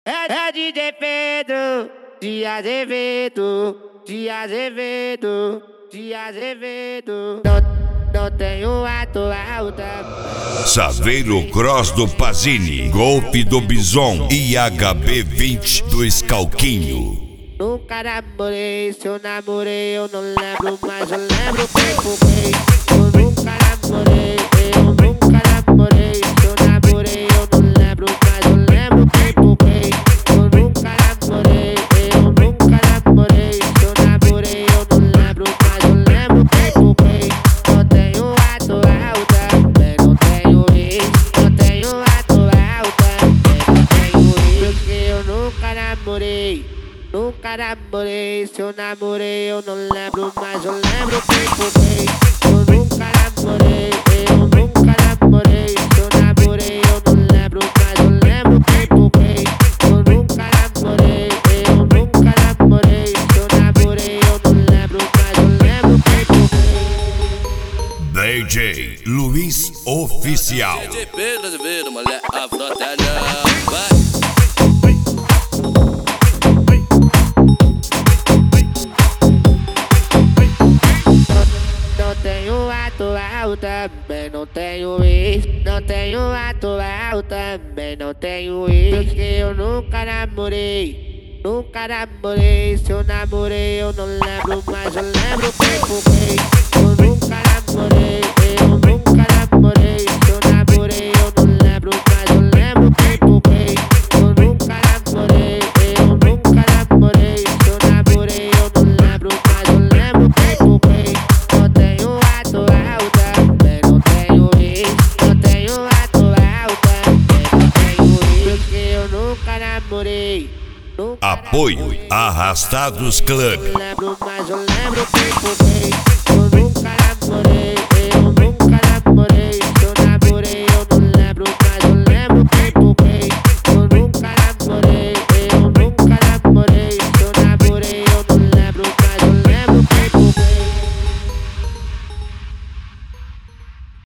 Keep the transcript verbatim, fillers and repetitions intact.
É, é D J Pedro, de Azevedo, de Azevedo, de Azevedo. Não, não tenho atual também. Saveiro Cross do Pazini, golpe do Bison e H B vinte do Scalquinho. Nunca namorei, se eu namorei eu não lembro, mas eu lembro que fumei. Eu nunca namorei, eu nunca namorei, se eu namorei eu não lembro, mas eu lembro que fumei. Eu nunca namorei, eu nunca namorei, se eu namorei eu não lembro, mas eu lembro que fumei. Não tenho atual também, não tenho ex, não tenho atual também, não tenho ex, porque eu nunca namorei. Nunca namorei, se eu namorei eu não lembro, mas eu lembro que fumei. Eu nunca namorei, eu nunca namorei, se eu namorei eu não lembro, mas eu lembro que fumei. Eu nunca namorei, eu nunca namorei, se eu namorei eu não lembro, mas eu lembro que fumei. D J Luiz Oficial. D J Pedro Azevedo, mulher a frota não vai. Também não tenho ex, não tenho atual, também não tenho ex, porque eu nunca namorei, nunca namorei, se eu namorei eu não lembro, mas eu lembro que fumei. Eu nunca namorei, eu nunca namorei, se eu namorei eu não lembro, mas eu lembro que fumei. Eu nunca namorei, eu nunca namorei, se eu namorei eu não lembro, mas eu lembro que fumei. Não tenho atual, Apoio Arrastados Club. Eu lembro, mas eu lembro que fumei. Eu nunca namorei, eu nunca namorei.